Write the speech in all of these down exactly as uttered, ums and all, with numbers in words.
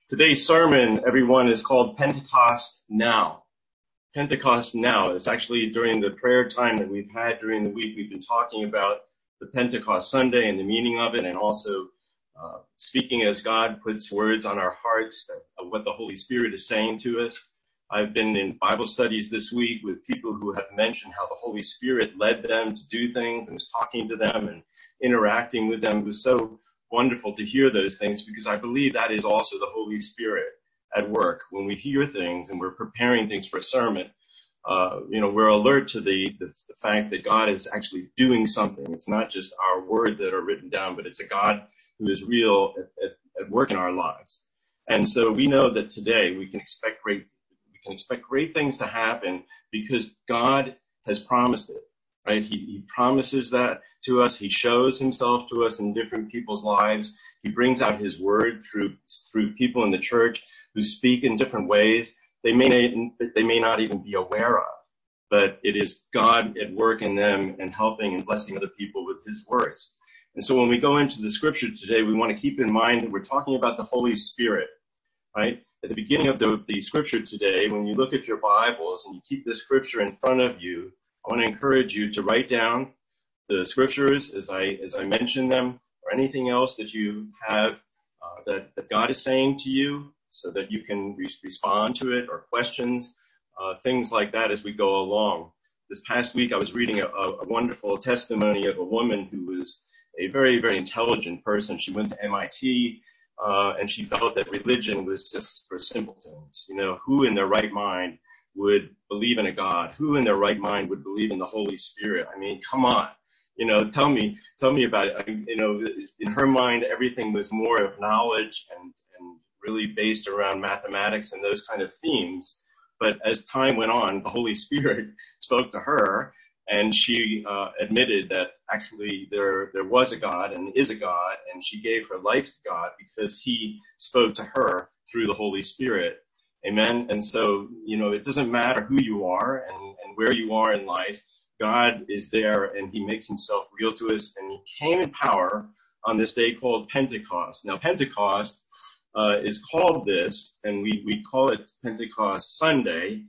Today's sermon, everyone, is called Pentecost Now. Pentecost Now. It's actually during the prayer time that we've had during the week. We've been talking about the Pentecost Sunday and the meaning of it, and also uh, speaking as God puts words on our hearts of what the Holy Spirit is saying to us. I've been in Bible studies this week with people who have mentioned how the Holy Spirit led them to do things and was talking to them and interacting with them. It was so wonderful to hear those things, because I believe that is also the Holy Spirit at work. When we hear things and we're preparing things for a sermon, uh, you know, we're alert to the, the, the fact that God is actually doing something. It's not just our words that are written down, but it's a God who is real at, at, at work in our lives. And so we know that today we can expect great, we can expect great things to happen because God has promised it. Right? He, he promises that to us. He shows himself to us in different people's lives. He brings out his word through, through people in the church who speak in different ways. They may, they may not even be aware of, but it is God at work in them and helping and blessing other people with his words. And so when we go into the scripture today, we want to keep in mind that we're talking about the Holy Spirit, right? At the beginning of the, the scripture today, when you look at your Bibles and you keep the scripture in front of you, I want to encourage you to write down the scriptures as I as I mention them, or anything else that you have uh, that, that God is saying to you, so that you can re- respond to it, or questions, uh, things like that as we go along. This past week I was reading a, a wonderful testimony of a woman who was a very, very intelligent person. She went to M I T, uh, and she felt that religion was just for simpletons. You know, who in their right mind would believe in a God? Who in their right mind would believe in the Holy Spirit? I mean, come on. You know, tell me, tell me about it. I mean, you know, in her mind, everything was more of knowledge and, and really based around mathematics and those kind of themes. But as time went on, the Holy Spirit spoke to her, and she uh, admitted that actually there, there was a God and is a God, and she gave her life to God because he spoke to her through the Holy Spirit. Amen. And so, you know, it doesn't matter who you are and, and where you are in life. God is there, and he makes himself real to us, and he came in power on this day called Pentecost. Now, Pentecost uh, is called this, and we, we call it Pentecost Sunday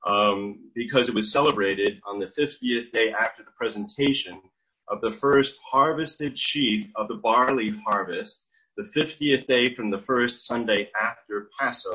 um, because it was celebrated on the fiftieth day after the presentation of the first harvested sheaf of the barley harvest, the fiftieth day from the first Sunday after Passover.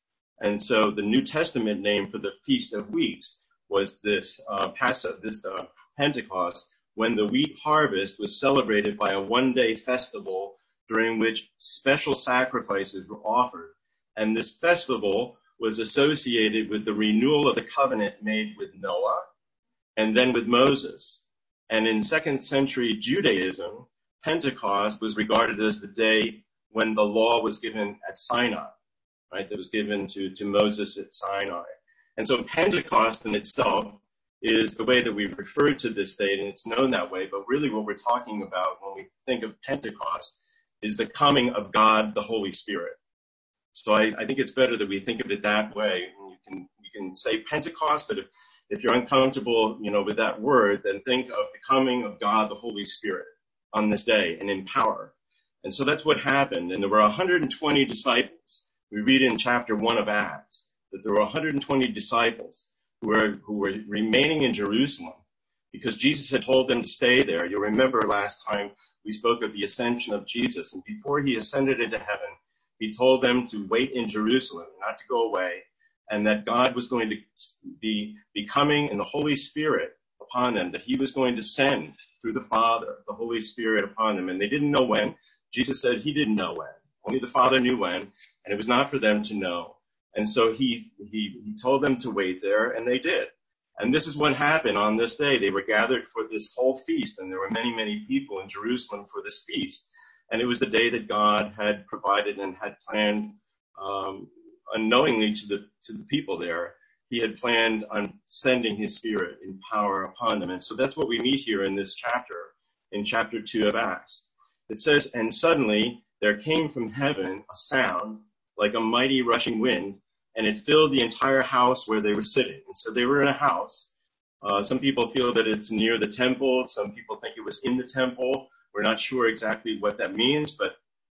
And so the New Testament name for the Feast of Weeks was this uh, Passover, this uh, Pentecost, when the wheat harvest was celebrated by a one-day festival during which special sacrifices were offered. And this festival was associated with the renewal of the covenant made with Noah and then with Moses. And in second century Judaism, Pentecost was regarded as the day when the law was given at Sinai. Right, that was given to, to Moses at Sinai. And so Pentecost in itself is the way that we refer to this date, and it's known that way, but really what we're talking about when we think of Pentecost is the coming of God, the Holy Spirit. So I, I think it's better that we think of it that way. And you can, you can say Pentecost, but if, if you're uncomfortable, you know, with that word, then think of the coming of God, the Holy Spirit on this day and in power. And so that's what happened. And there were one hundred twenty disciples. We read in chapter one of Acts that there were one hundred twenty disciples who were, who were remaining in Jerusalem because Jesus had told them to stay there. You'll remember last time we spoke of the ascension of Jesus, and before he ascended into heaven, he told them to wait in Jerusalem, not to go away, and that God was going to be, be coming in the Holy Spirit upon them, that he was going to send through the Father, the Holy Spirit upon them. And they didn't know when. Jesus said he didn't know when. Only the Father knew when, and it was not for them to know. And so he, he, he told them to wait there, and they did. And this is what happened on this day. They were gathered for this whole feast, and there were many, many people in Jerusalem for this feast. And it was the day that God had provided and had planned, um, unknowingly to the, to the people there. He had planned on sending his Spirit in power upon them. And so that's what we meet here in this chapter, in chapter two of Acts. It says, and suddenly there came from heaven a sound like a mighty rushing wind, and it filled the entire house where they were sitting. And so they were in a house. Uh, some people feel that it's near the temple. Some people think it was in the temple. We're not sure exactly what that means, but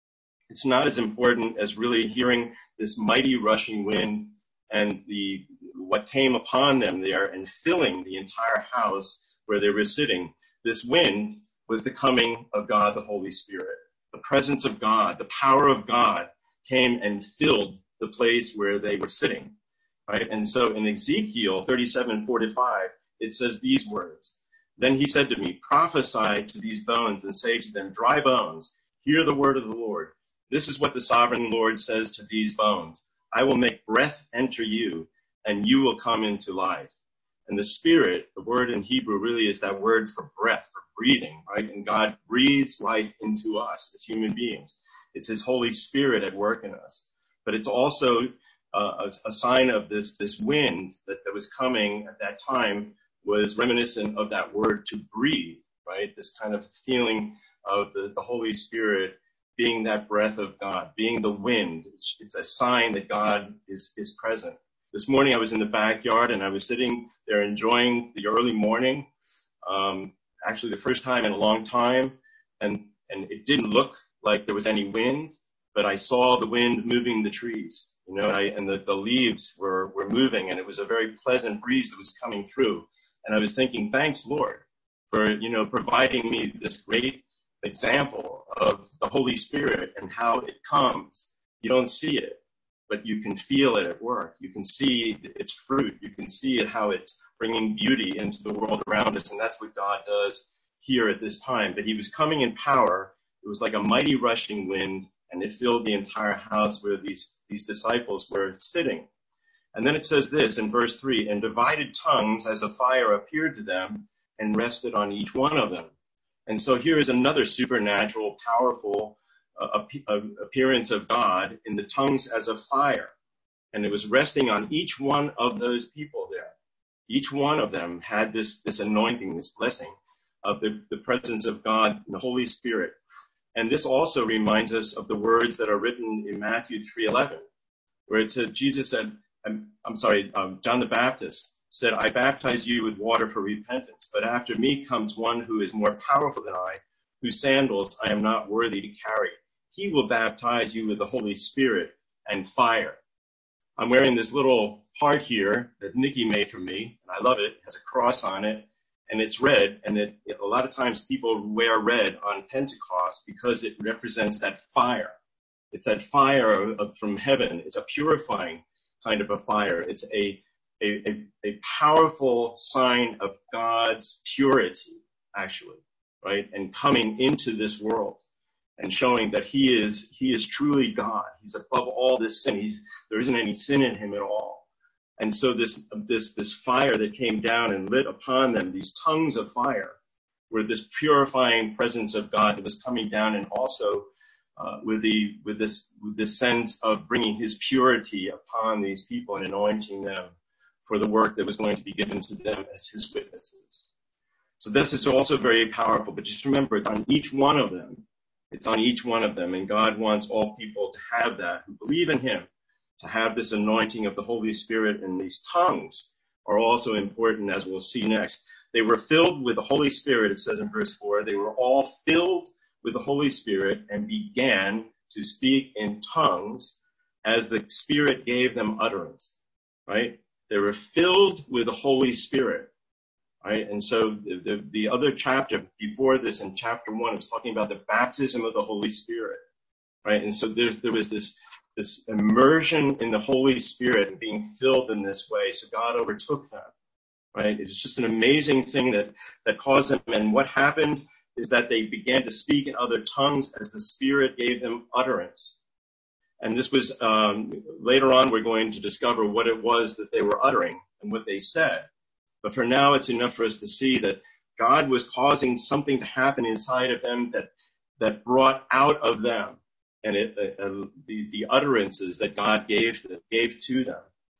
it's not as important as really hearing this mighty rushing wind and the what came upon them there and filling the entire house where they were sitting. This wind was the coming of God, the Holy Spirit. The presence of God, the power of God came and filled the place where they were sitting, right? And so in Ezekiel thirty-seven forty-five, it says these words. Then he said to me, prophesy to these bones and say to them, dry bones, hear the word of the Lord. This is what the sovereign Lord says to these bones. I will make breath enter you, and you will come into life. And the Spirit, the word in Hebrew really is that word for breath, for breathing, right? And God breathes life into us as human beings. It's his Holy Spirit at work in us. But it's also uh, a, a sign of this, this wind that, that was coming at that time was reminiscent of that word to breathe, right? This kind of feeling of the, the Holy Spirit being that breath of God, being the wind. It's, it's a sign that God is, is present. This morning I was in the backyard and I was sitting there enjoying the early morning, um, actually the first time in a long time, and, and it didn't look like there was any wind, but I saw the wind moving the trees, you know, and, I, and the, the leaves were, were moving, and it was a very pleasant breeze that was coming through. And I was thinking, thanks, Lord, for, you know, providing me this great example of the Holy Spirit and how it comes. You don't see it, but you can feel it at work. You can see its fruit. You can see it, how it's bringing beauty into the world around us. And that's what God does here at this time. But he was coming in power. It was like a mighty rushing wind, and it filled the entire house where these, these disciples were sitting. And then it says this in verse three, and divided tongues as a fire appeared to them and rested on each one of them. And so here is another supernatural, powerful uh, appearance of God in the tongues as a fire. And it was resting on each one of those people there. Each one of them had this, this anointing, this blessing of the, the presence of God and the Holy Spirit. And this also reminds us of the words that are written in Matthew three eleven, where it said, Jesus said, I'm, I'm sorry, um, John the Baptist said, I baptize you with water for repentance, but after me comes one who is more powerful than I, whose sandals I am not worthy to carry. He will baptize you with the Holy Spirit and fire. I'm wearing this little heart here that Nikki made for me, and I love it. It has a cross on it, and it's red, and it, it, a lot of times people wear red on Pentecost because it represents that fire. It's that fire of, from heaven. It's a purifying kind of a fire. It's a, a, a, a powerful sign of God's purity, actually, right? And coming into this world and showing that he is, he is truly God. He's above all this sin. He's, there isn't any sin in him at all. And so this, this, this fire that came down and lit upon them, these tongues of fire, were this purifying presence of God that was coming down, and also Uh, with the, with this, with this sense of bringing his purity upon these people and anointing them for the work that was going to be given to them as his witnesses. So this is also very powerful, but just remember, it's on each one of them. It's on each one of them, and God wants all people to have that, who believe in him, to have this anointing of the Holy Spirit. And these tongues are also important, as we'll see next. They were filled with the Holy Spirit, it says in verse four. They were all filled with the Holy Spirit and began to speak in tongues as the Spirit gave them utterance, right? They were filled with the Holy Spirit, right? And so the, the, the other chapter before this, in chapter one, was talking about the baptism of the Holy Spirit, right? And so there, there was this, this immersion in the Holy Spirit and being filled in this way. So God overtook them, right? It was just an amazing thing that, that caused them. And what happened is that they began to speak in other tongues as the Spirit gave them utterance. And this was, um, later on we're going to discover what it was that they were uttering and what they said. But for now, it's enough for us to see that God was causing something to happen inside of them that, that brought out of them and it, uh, the, the utterances that God gave, gave to them.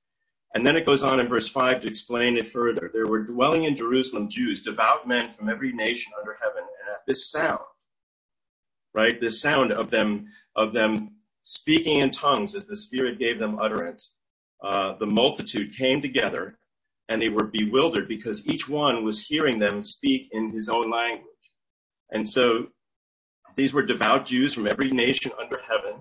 And then it goes on in verse five to explain it further. There were dwelling in Jerusalem Jews, devout men from every nation under heaven. And at this sound, right, this sound of them, of them speaking in tongues as the Spirit gave them utterance, uh, the multitude came together, and they were bewildered because each one was hearing them speak in his own language. And so These were devout Jews from every nation under heaven,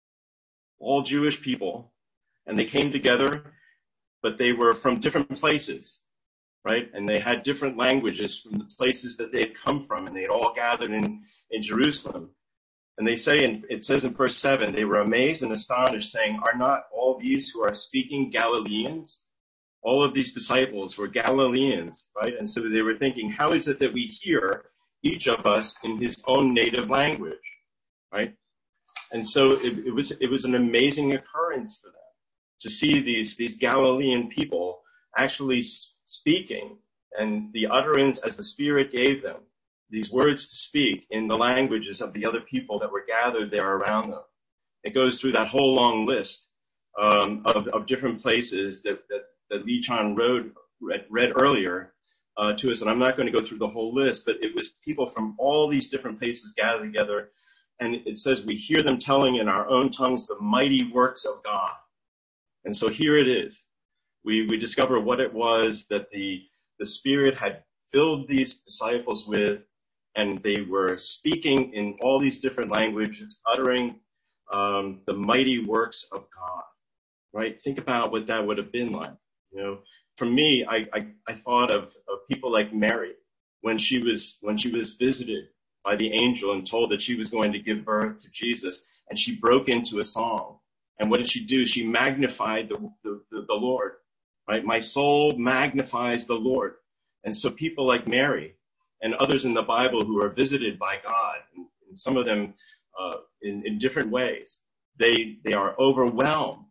all Jewish people, and they came together, but they were from different places, right? And they had different languages from the places that they had come from, and they had all gathered in, in Jerusalem. And they say, and it says in verse seven, they were amazed and astonished, saying, are not all these who are speaking Galileans? All of these disciples were Galileans, right? And so they were thinking, how is it that we hear each of us in his own native language, right? And so it, it was it was an amazing occurrence for them to see these these Galilean people actually speaking, and the utterance as the Spirit gave them, these words to speak in the languages of the other people that were gathered there around them. It goes through that whole long list um, of, of different places that, that, that Lee Chan wrote, read, read earlier uh, to us, and I'm not going to go through the whole list, but it was people from all these different places gathered together, and it says we hear them telling in our own tongues the mighty works of God. And so here it is. We, we discover what it was that the, the Spirit had filled these disciples with, and they were speaking in all these different languages, uttering um, the mighty works of God, right? Think about what that would have been like. You know, for me, I, I, I thought of, of people like Mary when she was when she was visited by the angel and told that she was going to give birth to Jesus, and she broke into a song. And what did she do? She magnified the, the, the, the Lord, right? My soul magnifies the Lord. And so people like Mary and others in the Bible who are visited by God, and, and some of them uh, in, in different ways, they they are overwhelmed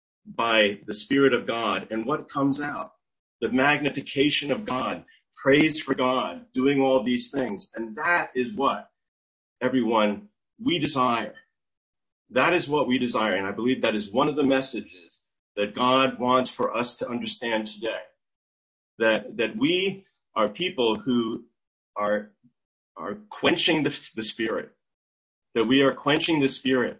by the Spirit of God. And what comes out? The magnification of God, praise for God, doing all these things. And that is what, everyone, we desire. That is what we desire. And I believe that is one of the messages that God wants for us to understand today. That that we are people who are are quenching the, the Spirit. That we are quenching the Spirit.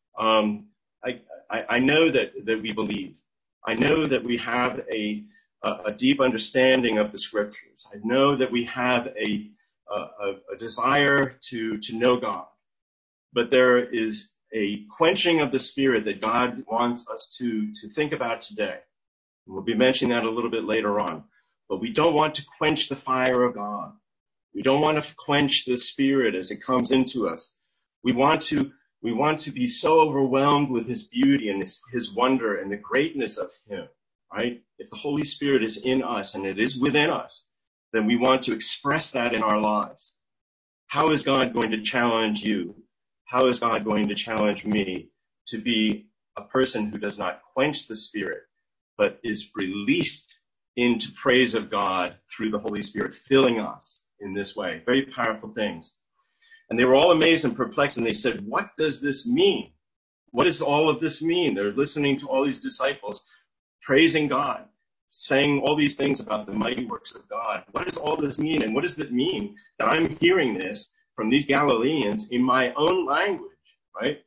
Um, I, I, I know that, that we believe. I know that we have a, a deep understanding of the Scriptures. I know that we have a, a, a desire to, to know God. But there is a quenching of the Spirit that God wants us to, to think about today. And we'll be mentioning that a little bit later on. But we don't want to quench the fire of God. We don't want to quench the Spirit as it comes into us. We want to, we want to be so overwhelmed with His beauty and His, His wonder and the greatness of Him, right? If the Holy Spirit is in us and it is within us, then we want to express that in our lives. How is God going to challenge you? How is God going to challenge me to be a person who does not quench the Spirit, but is released into praise of God through the Holy Spirit, filling us in this way? Very powerful things. And they were all amazed and perplexed, and they said, what does this mean? What does all of this mean? They're listening to all these disciples praising God, saying all these things about the mighty works of God. What does all this mean? And what does it mean that I'm hearing this from these Galileans in my own language, right?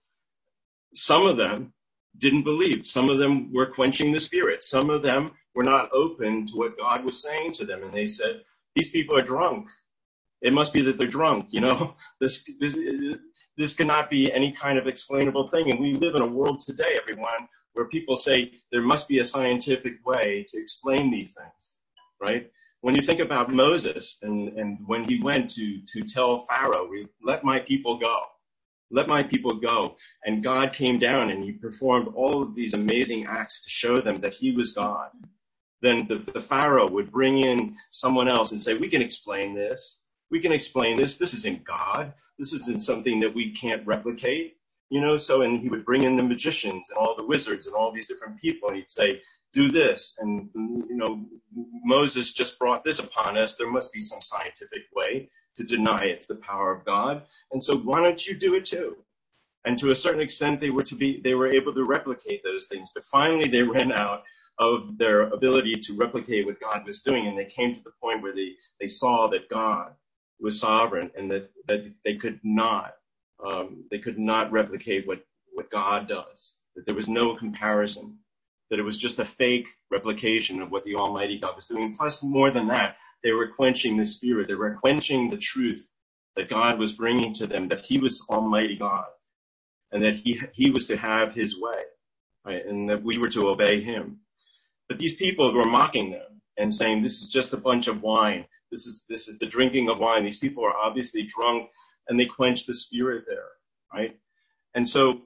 Some of them didn't believe. Some of them were quenching the Spirit. Some of them were not open to what God was saying to them. And they said, these people are drunk. It must be that they're drunk. You know, this, this, this cannot be any kind of explainable thing. And we live in a world today, everyone, where people say there must be a scientific way to explain these things, right? When you think about Moses and, and when he went to, to tell Pharaoh, let my people go, let my people go. And God came down and he performed all of these amazing acts to show them that he was God. Then the, the Pharaoh would bring in someone else and say, we can explain this. We can explain this. This isn't God. This isn't something that we can't replicate. You know, so, and he would bring in the magicians and all the wizards and all these different people, and he'd say, do this. And, you know, Moses just brought this upon us. There must be some scientific way to deny it's the power of God. And so why don't you do it too? And to a certain extent, they were to be, they were able to replicate those things. But finally, they ran out of their ability to replicate what God was doing. And they came to the point where they, they saw that God was sovereign and that, that they could not, um, they could not replicate what, what God does, that there was no comparison, that it was just a fake replication of what the Almighty God was doing. Plus, more than that, they were quenching the Spirit. They were quenching the truth that God was bringing to them, that he was Almighty God, and that he he was to have his way, right? And that we were to obey him. But these people were mocking them and saying, this is just a bunch of wine. This is this is the drinking of wine. These people are obviously drunk, and they quench the spirit there, right? And so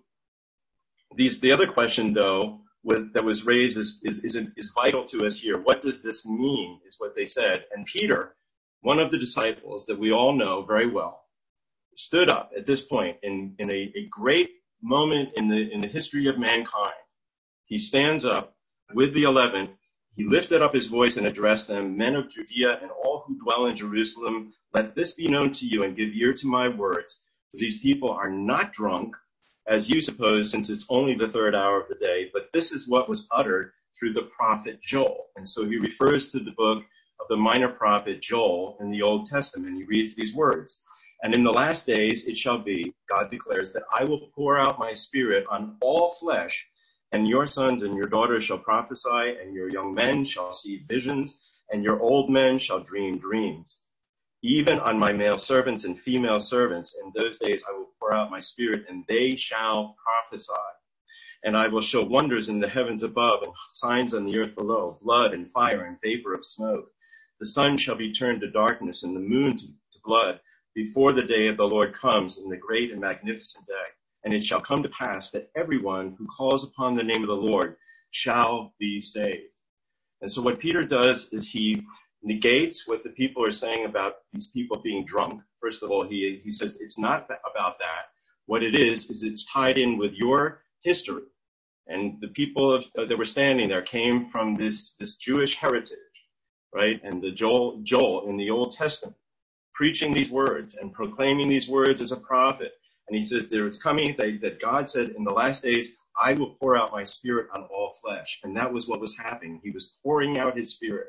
these the other question, though, was, that was raised is, is, is, is vital to us here. What does this mean, is what they said. And Peter, one of the disciples that we all know very well, stood up at this point in, in a, a great moment in the, in the history of mankind. He stands up with the eleven. He lifted up his voice and addressed them, men of Judea and all who dwell in Jerusalem, let this be known to you and give ear to my words. For these people are not drunk, as you suppose, since it's only the third hour of the day, but this is what was uttered through the prophet Joel. And so he refers to the book of the minor prophet Joel in the Old Testament. He reads these words. And in the last days it shall be, God declares, that I will pour out my spirit on all flesh, and your sons and your daughters shall prophesy, and your young men shall see visions, and your old men shall dream dreams. Even on my male servants and female servants, in those days I will pour out my spirit, and they shall prophesy. And I will show wonders in the heavens above, and signs on the earth below, blood and fire and vapor of smoke. The sun shall be turned to darkness, and the moon to, to blood, before the day of the Lord comes, in the great and magnificent day. And it shall come to pass that everyone who calls upon the name of the Lord shall be saved. And so what Peter does is he negates what the people are saying about these people being drunk. First of all, he, he says it's not about that. What it is, is it's tied in with your history. And the people of, uh, that were standing there came from this, this Jewish heritage, right? And the Joel, Joel in the Old Testament, preaching these words and proclaiming these words as a prophet. And he says there is coming that, that God said in the last days, I will pour out my spirit on all flesh. And that was what was happening. He was pouring out his spirit.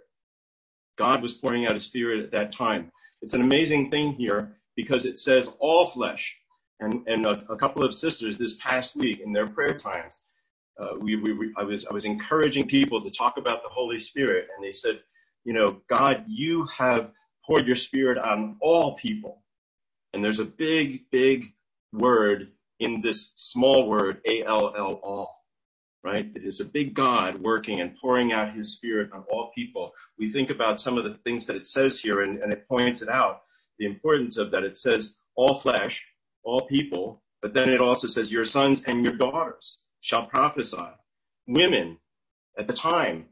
God was pouring out his spirit at that time. It's an amazing thing here because it says all flesh. And, and a, a couple of sisters this past week in their prayer times, uh, we, we, we, I was, I was encouraging people to talk about the Holy Spirit. And they said, you know, God, you have poured your spirit on all people. And there's a big, big word in this small word, A L L, all. Right? It is a big God working and pouring out his spirit on all people. We think about some of the things that it says here, and, and it points it out, the importance of that. It says all flesh, all people, but then it also says your sons and your daughters shall prophesy. Women at the time,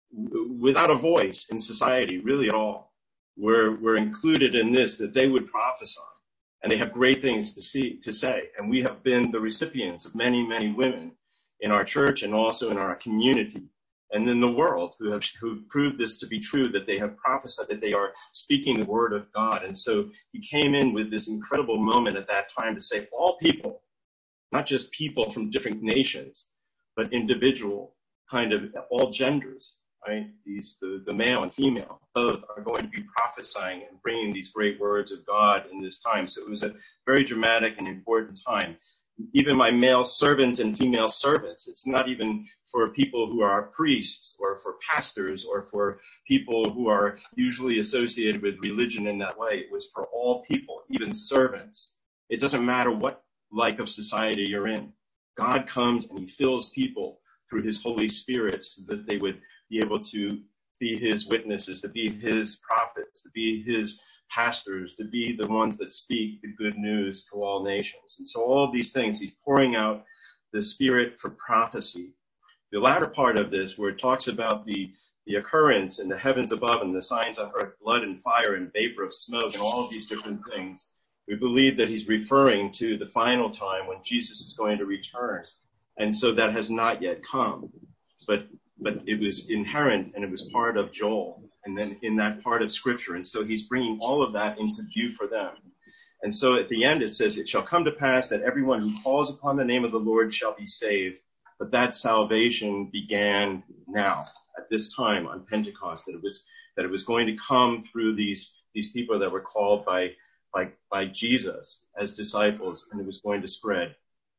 w- without a voice in society, really at all, were, were included in this, that they would prophesy. And they have great things to see, to say. And we have been the recipients of many, many women in our church and also in our community and in the world who have who proved this to be true, that they have prophesied, that they are speaking the word of God. And so he came in with this incredible moment at that time to say all people, not just people from different nations, but individual, kind of all genders, right? These, the, the male and female, both are going to be prophesying and bringing these great words of God in this time. So it was a very dramatic and important time. Even my male servants and female servants. It's not even for people who are priests or for pastors or for people who are usually associated with religion in that way. It was for all people, even servants. It doesn't matter what like of society you're in. God comes and he fills people through his Holy Spirit so that they would be able to be his witnesses, to be his prophets, to be his pastors, to be the ones that speak the good news to all nations. And so all of these things, he's pouring out the spirit for prophecy. The latter part of this, where it talks about the, the occurrence in the heavens above and the signs on earth, blood and fire and vapor of smoke and all of these different things, we believe that he's referring to the final time when Jesus is going to return. And so that has not yet come. But but it was inherent and it was part of Joel and then in that part of Scripture. And so he's bringing all of that into view for them. And so at the end it says, it shall come to pass that everyone who calls upon the name of the Lord shall be saved. But that salvation began now, at this time on Pentecost, that it was that it was going to come through these these people that were called by by by Jesus as disciples, and it was going to spread.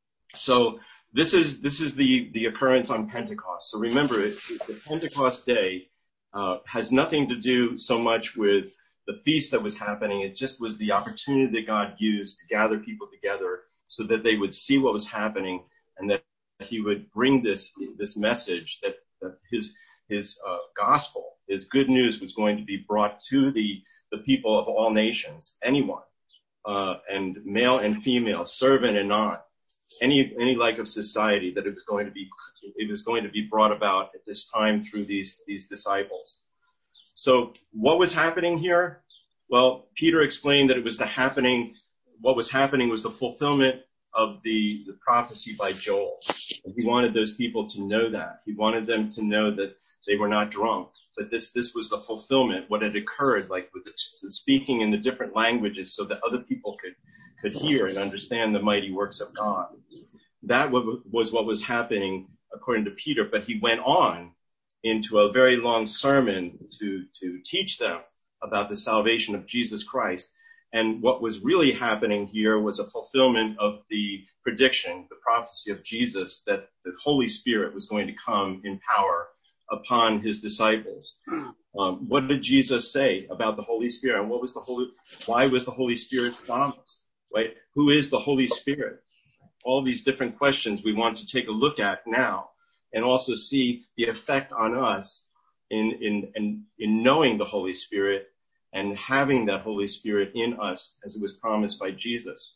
So This is this is the, the occurrence on Pentecost. So remember, it, the Pentecost day uh, has nothing to do so much with the feast that was happening. It just was the opportunity that God used to gather people together so that they would see what was happening, and that he would bring this this message that, that his his uh, gospel, his good news, was going to be brought to the the people of all nations, anyone, uh, and male and female, servant and non, any any like of society, that it was going to be it was going to be brought about at this time through these these disciples. So what was happening here? Well, Peter explained that it was the happening. What was happening was the fulfillment of the, the prophecy by Joel. And he wanted those people to know that. He wanted them to know that they were not drunk, but this, this was the fulfillment, what had occurred, like with the, the speaking in the different languages so that other people could, could hear and understand the mighty works of God. That was what was happening according to Peter, but he went on into a very long sermon to, to teach them about the salvation of Jesus Christ. And what was really happening here was a fulfillment of the prediction, the prophecy of Jesus, that the Holy Spirit was going to come in power upon his disciples. Um, what did Jesus say about the Holy Spirit? And what was the Holy, why was the Holy Spirit promised? Right? Who is the Holy Spirit? All these different questions we want to take a look at now, and also see the effect on us in, in, in, in knowing the Holy Spirit and having that Holy Spirit in us as it was promised by Jesus.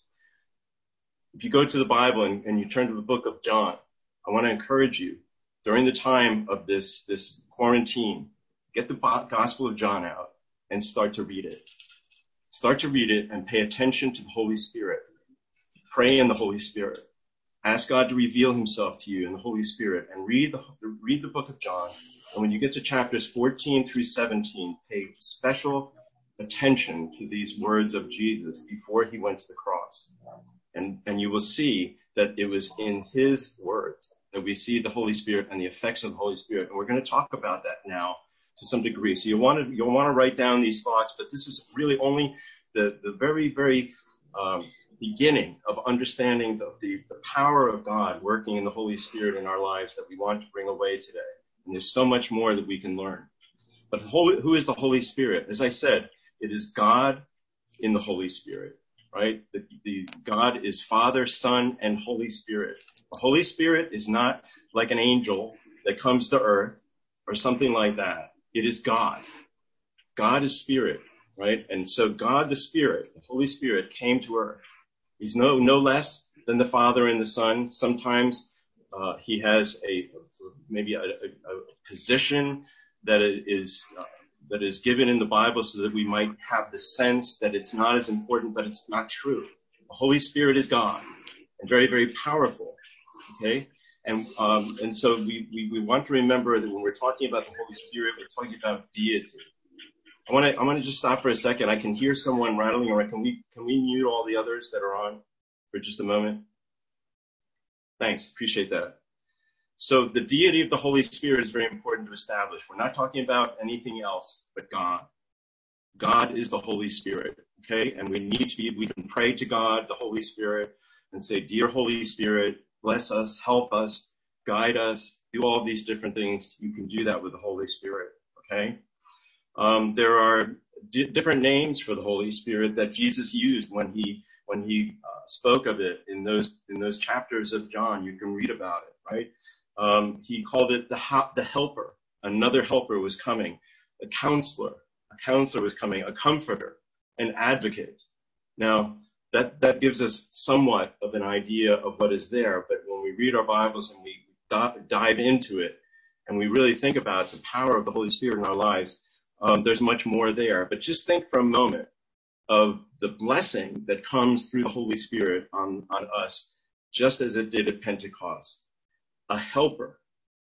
If you go to the Bible and, and you turn to the book of John, I want to encourage you, during the time of this, this quarantine, get the Gospel of John out and start to read it. Start to read it and pay attention to the Holy Spirit. Pray in the Holy Spirit. Ask God to reveal himself to you in the Holy Spirit, and read the, read the book of John. And when you get to chapters fourteen through seventeen, pay special attention to these words of Jesus before he went to the cross. And, and you will see that it was in his words that we see the Holy Spirit and the effects of the Holy Spirit. And we're going to talk about that now to some degree. So you want to, you'll want to write down these thoughts, but this is really only the, the very, very, um, beginning of understanding the, the, the power of God working in the Holy Spirit in our lives that we want to bring away today. And there's so much more that we can learn. But who, who is the Holy Spirit? As I said, it is God in the Holy Spirit, right? The, the God is Father, Son, and Holy Spirit. The Holy Spirit is not like an angel that comes to earth or something like that. It is God. God is Spirit, right? And so God the Spirit, the Holy Spirit, came to earth. He's no, no less than the Father and the Son. Sometimes, uh, he has a, maybe a, a, a position that is, uh, that is given in the Bible so that we might have the sense that it's not as important, but it's not true. The Holy Spirit is God and very, very powerful. Okay. And, um, and so we, we, we want to remember that when we're talking about the Holy Spirit, we're talking about deity. I want to, I want to just stop for a second. I can hear someone rattling around. Can we, can we mute all the others that are on for just a moment? Thanks. Appreciate that. So the deity of the Holy Spirit is very important to establish. We're not talking about anything else but God. God is the Holy Spirit. Okay. And we need to be, we can pray to God, the Holy Spirit, and say, dear Holy Spirit, bless us, help us, guide us, do all these different things. You can do that with the Holy Spirit. Okay. Um, there are d- different names for the Holy Spirit that Jesus used when he when he uh, spoke of it in those in those chapters of John. You can read about it, right? Um, he called it the ha- the Helper. Another Helper was coming. A Counselor. A Counselor was coming. A Comforter. An Advocate. Now that that gives us somewhat of an idea of what is there. But when we read our Bibles and we d- dive into it, and we really think about the power of the Holy Spirit in our lives, Um, there's much more there. But just think for a moment of the blessing that comes through the Holy Spirit on, on us, just as it did at Pentecost. A helper.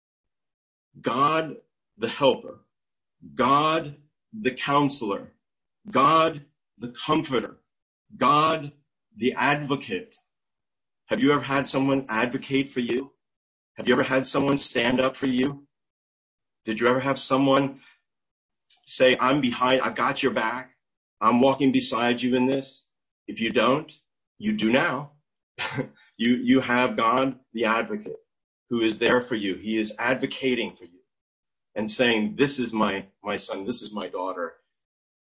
God the helper. God the counselor. God the comforter. God the advocate. Have you ever had someone advocate for you? Have you ever had someone stand up for you? Did you ever have someone say, I'm behind, I got your back, I'm walking beside you in this? If you don't, you do now. you, you have God, the advocate, who is there for you. He is advocating for you and saying, this is my, my son, this is my daughter.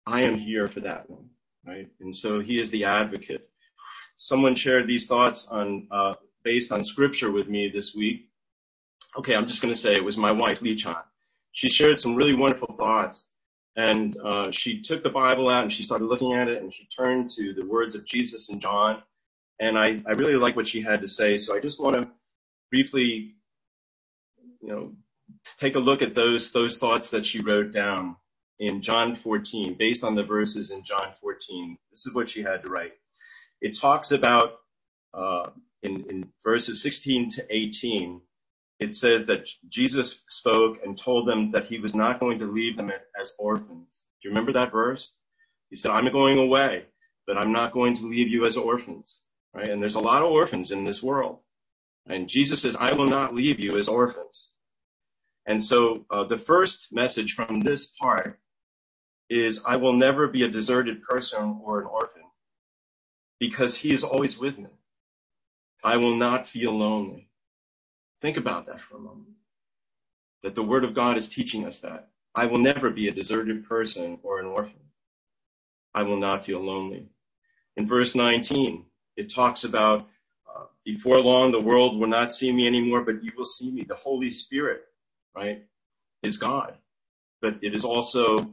I am here for that one, right? And so he is the advocate. Someone shared these thoughts on, uh, based on scripture with me this week. Okay, I'm just going to say it was my wife, Lee Chan. She shared some really wonderful thoughts, and uh, she took the Bible out and she started looking at it, and she turned to the words of Jesus in John, and I, I really like what she had to say. So I just want to briefly, you know, take a look at those those thoughts that she wrote down in John fourteen, based on the verses in John fourteen. This is what she had to write. It talks about uh, in, in verses sixteen to eighteen. It says that Jesus spoke and told them that he was not going to leave them as orphans. Do you remember that verse? He said, I'm going away, but I'm not going to leave you as orphans, right? And there's a lot of orphans in this world. And Jesus says, I will not leave you as orphans. And so uh, the first message from this part is, I will never be a deserted person or an orphan, because he is always with me. I will not feel lonely. Think about that for a moment. That the Word of God is teaching us that. I will never be a deserted person or an orphan. I will not feel lonely. In verse nineteen, it talks about, uh, before long the world will not see me anymore, but you will see me. The Holy Spirit, right, is God. But it is also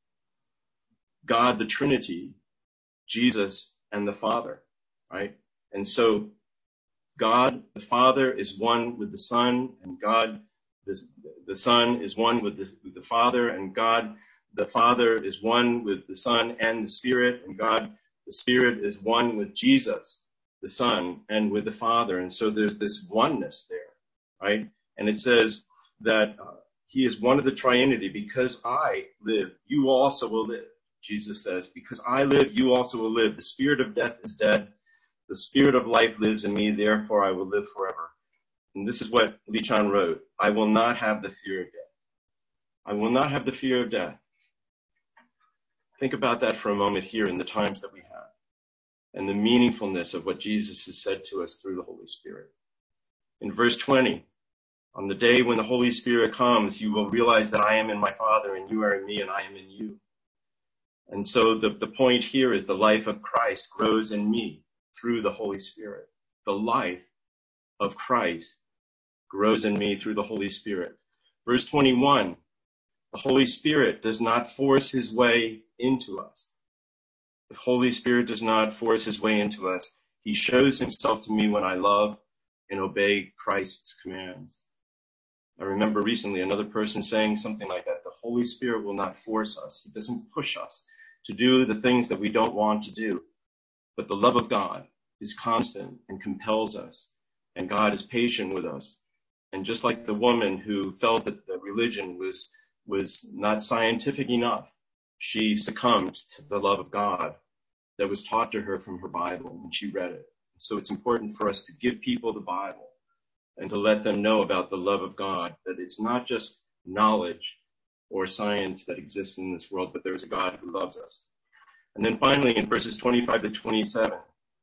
God, the Trinity, Jesus, and the Father, right? And so God, the Father, is one with the Son, and God, the, the Son, is one with the, with the Father, and God, the Father, is one with the Son and the Spirit, and God, the Spirit, is one with Jesus, the Son, and with the Father. And so there's this oneness there, right? And it says that uh, he is one of the triunity. Because I live, you also will live. Jesus says, because I live, you also will live. The spirit of death is dead. The spirit of life lives in me, therefore I will live forever. And this is what Lee Chan wrote. I will not have the fear of death. I will not have the fear of death. Think about that for a moment here in the times that we have, and the meaningfulness of what Jesus has said to us through the Holy Spirit. In verse twenty, on the day when the Holy Spirit comes, you will realize that I am in my Father, and you are in me, and I am in you. And so the, the point here is the life of Christ grows in me through the Holy Spirit. The life of Christ grows in me through the Holy Spirit. Verse twenty-one, the Holy Spirit does not force his way into us. The Holy Spirit does not force his way into us. He shows himself to me when I love and obey Christ's commands. I remember recently another person saying something like that. The Holy Spirit will not force us. He doesn't push us to do the things that we don't want to do. But the love of God is constant and compels us. And God is patient with us. And just like the woman who felt that the religion was, was not scientific enough, she succumbed to the love of God that was taught to her from her Bible, and she read it. So it's important for us to give people the Bible and to let them know about the love of God, that it's not just knowledge or science that exists in this world, but there's a God who loves us. And then finally, in verses twenty-five to twenty-seven,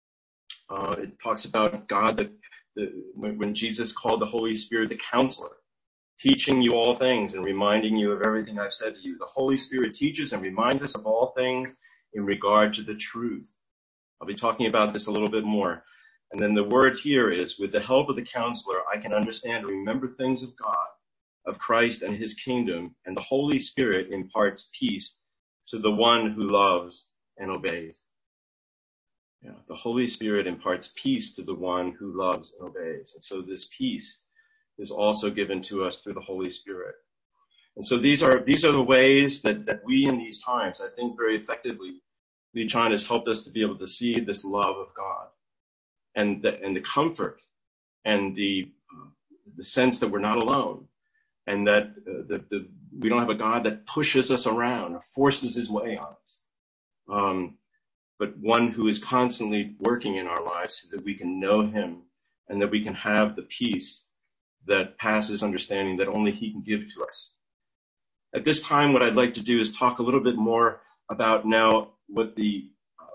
uh, it talks about God, that the, when, when Jesus called the Holy Spirit the Counselor, teaching you all things and reminding you of everything I've said to you. The Holy Spirit teaches and reminds us of all things in regard to the truth. I'll be talking about this a little bit more. And then the word here is, with the help of the Counselor, I can understand and remember things of God, of Christ and his kingdom, and the Holy Spirit imparts peace to the one who loves and obeys. Yeah, the Holy Spirit imparts peace to the one who loves and obeys. And so this peace is also given to us through the Holy Spirit. And so these are, these are the ways that, that we in these times, I think very effectively, Lee Chan has helped us to be able to see this love of God and the, and the comfort and the, uh, the sense that we're not alone, and that uh, the, the, we don't have a God that pushes us around or forces his way on us. Um, but one who is constantly working in our lives so that we can know him and that we can have the peace that passes understanding that only he can give to us. At this time, what I'd like to do is talk a little bit more about now what the uh,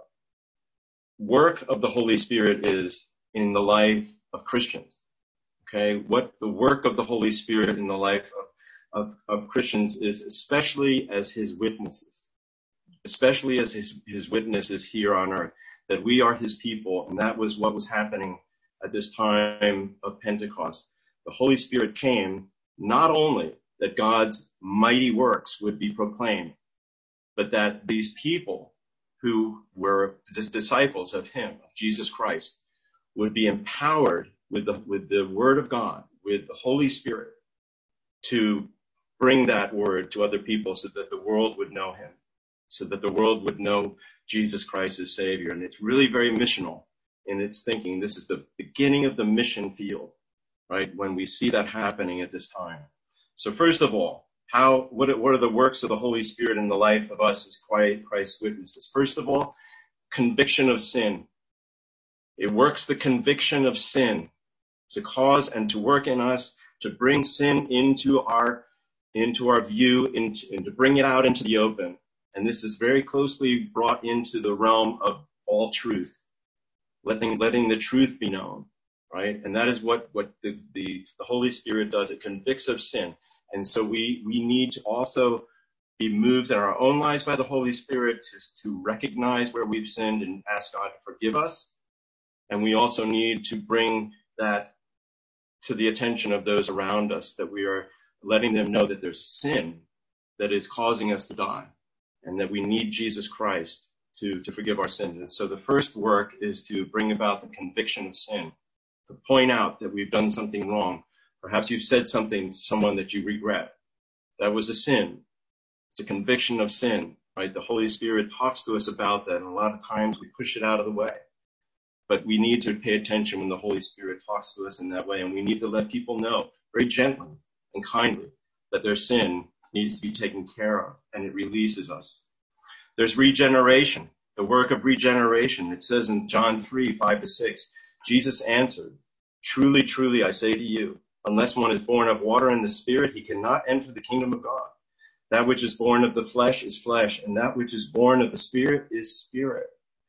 work of the Holy Spirit is in the life of Christians. Okay, what the work of the Holy Spirit in the life of, of, of Christians is, especially as his witnesses. especially as his, his witnesses here on earth, that we are his people. And that was what was happening at this time of Pentecost. The Holy Spirit came not only that God's mighty works would be proclaimed, but that these people who were just disciples of him, of Jesus Christ, would be empowered with the, with the word of God, with the Holy Spirit, to bring that word to other people so that the world would know him, so that the world would know Jesus Christ as Savior. And it's really very missional in its thinking. This is the beginning of the mission field, right? When we see that happening at this time. So first of all, how, what, what are the works of the Holy Spirit in the life of us as Christ's witnesses? First of all, conviction of sin. It works the conviction of sin to cause and to work in us, to bring sin into our, into our view, into, and to bring it out into the open. And this is very closely brought into the realm of all truth, letting, letting the truth be known, right? And that is what, what the, the, the Holy Spirit does. It convicts of sin. And so we, we need to also be moved in our own lives by the Holy Spirit to, to recognize where we've sinned and ask God to forgive us. And we also need to bring that to the attention of those around us, that we are letting them know that there's sin that is causing us to die and that we need Jesus Christ to, to forgive our sins. And so the first work is to bring about the conviction of sin, to point out that we've done something wrong. Perhaps you've said something to someone that you regret. That was a sin. It's a conviction of sin, right? The Holy Spirit talks to us about that, and a lot of times we push it out of the way. But we need to pay attention when the Holy Spirit talks to us in that way, and we need to let people know very gently and kindly that their sin needs to be taken care of, and it releases us. There's regeneration, the work of regeneration. It says in John three, five to six, Jesus answered, "Truly, truly, I say to you, unless one is born of water and the Spirit, he cannot enter the kingdom of God. That which is born of the flesh is flesh, and that which is born of the Spirit is spirit."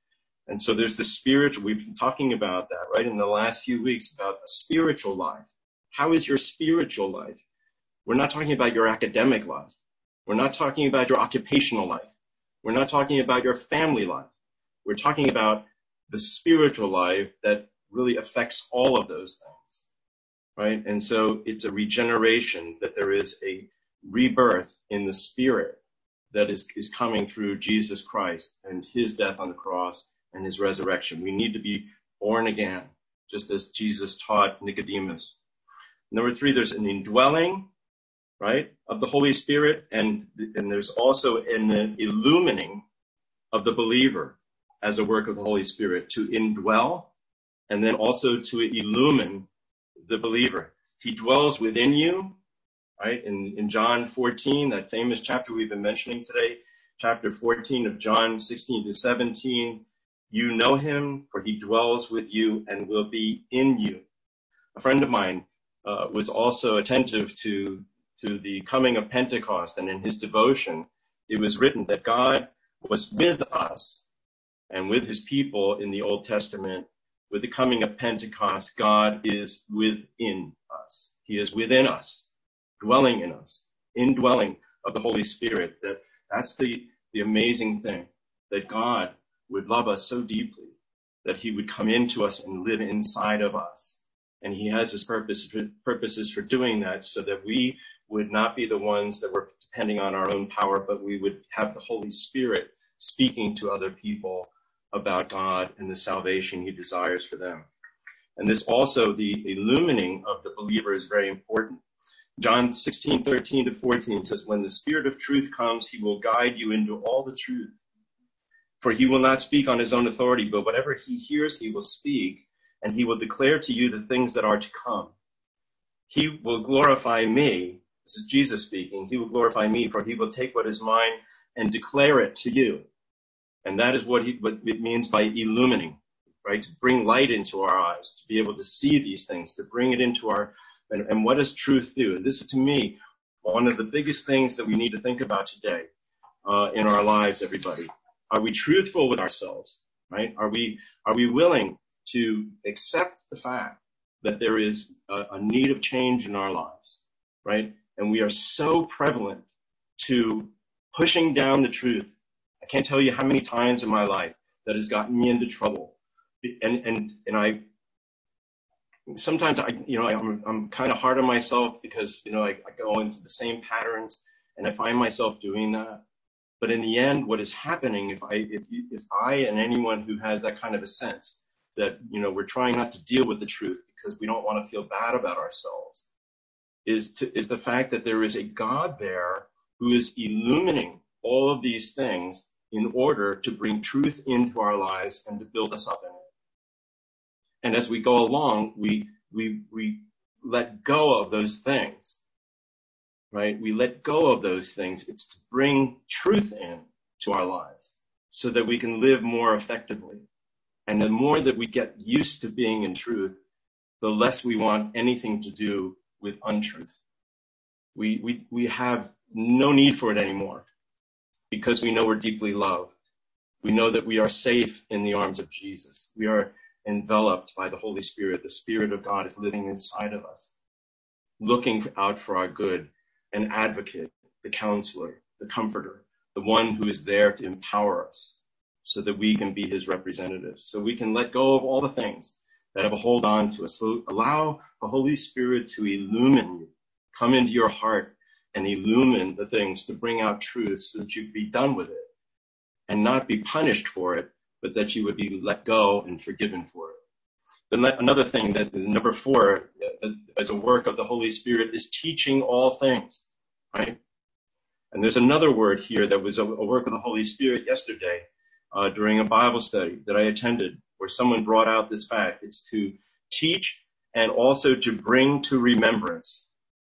And so there's the spiritual, we've been talking about that, right, in the last few weeks, about a spiritual life. How is your spiritual life? We're not talking about your academic life. We're not talking about your occupational life. We're not talking about your family life. We're talking about the spiritual life that really affects all of those things, right? And so it's a regeneration, that there is a rebirth in the spirit that is, is coming through Jesus Christ and his death on the cross and his resurrection. We need to be born again, just as Jesus taught Nicodemus. Number three, there's an indwelling, right, of the Holy Spirit, and, and there's also an illumining of the believer as a work of the Holy Spirit, to indwell and then also to illumine the believer. He dwells within you, right? In, in John fourteen, that famous chapter we've been mentioning today, chapter fourteen of John sixteen to seventeen, you know him, for he dwells with you and will be in you. A friend of mine uh, was also attentive to to the coming of Pentecost, and in his devotion, it was written that God was with us and with his people in the Old Testament. With the coming of Pentecost, God is within us. He is within us, dwelling in us, indwelling of the Holy Spirit. That that's the, the amazing thing, that God would love us so deeply that he would come into us and live inside of us. And he has his purpose, purposes for doing that, so that we would not be the ones that were depending on our own power, but we would have the Holy Spirit speaking to other people about God and the salvation he desires for them. And this also, the illumining of the believer, is very important. John sixteen, thirteen to fourteen says, "When the Spirit of truth comes, he will guide you into all the truth. For he will not speak on his own authority, but whatever he hears, he will speak, and he will declare to you the things that are to come. He will glorify me." This is Jesus speaking. "He will glorify me, for he will take what is mine and declare it to you." And that is what, he, what it means by illumining, right? To bring light into our eyes, to be able to see these things, to bring it into our, and, and what does truth do? And this is, to me, one of the biggest things that we need to think about today uh, in our lives, everybody. Are we truthful with ourselves, right? Are we, are we willing to accept the fact that there is a, a need of change in our lives, right? And we are so prevalent to pushing down the truth. I can't tell you how many times in my life that has gotten me into trouble. And, and, and I, sometimes I, you know, I, I'm, I'm kind of hard on myself because, you know, I, I go into the same patterns and I find myself doing that. But in the end, what is happening if I, if you, if I and anyone who has that kind of a sense that, you know, we're trying not to deal with the truth because we don't want to feel bad about ourselves, is to, is the fact that there is a God there who is illumining all of these things in order to bring truth into our lives and to build us up in it. And as we go along, we, we, we let go of those things, right? We let go of those things. It's to bring truth in to our lives so that we can live more effectively. And the more that we get used to being in truth, the less we want anything to do with untruth. We, we, we have no need for it anymore because we know we're deeply loved. We know that we are safe in the arms of Jesus. We are enveloped by the Holy Spirit. The Spirit of God is living inside of us, looking out for our good, an advocate, the counselor, the comforter, the one who is there to empower us so that we can be his representatives, so we can let go of all the things that have a hold on to us. So allow the Holy Spirit to illumine you, come into your heart and illumine the things to bring out truth so that you can be done with it and not be punished for it, but that you would be let go and forgiven for it. Then another thing that number four, as a work of the Holy Spirit, is teaching all things, right? And there's another word here that was a, a work of the Holy Spirit yesterday uh, during a Bible study that I attended, where someone brought out this fact. It's to teach and also to bring to remembrance.